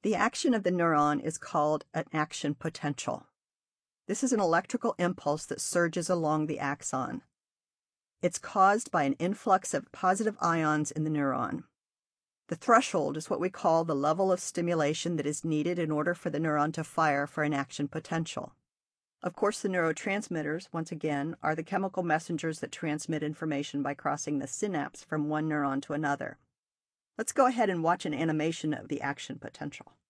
The action of the neuron is called an action potential. This is an electrical impulse that surges along the axon. It's caused by an influx of positive ions in the neuron. The threshold is what we call the level of stimulation that is needed in order for the neuron to fire for an action potential. Of course, the neurotransmitters, once again, are the chemical messengers that transmit information by crossing the synapse from one neuron to another. Let's go ahead and watch an animation of the action potential.